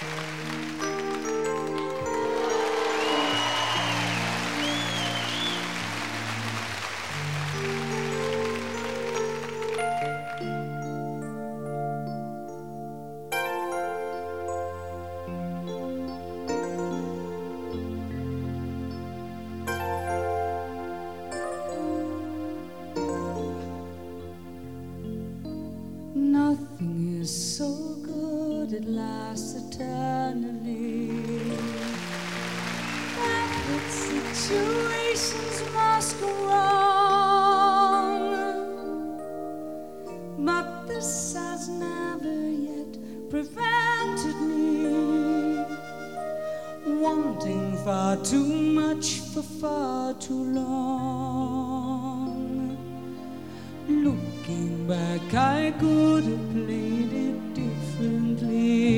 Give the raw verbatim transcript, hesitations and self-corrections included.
Nothing is so good it lasts eternally. Perfect situations must go wrong, but this has never yet prevented me wanting far too much for far too long. Looking back, I could have played it differently.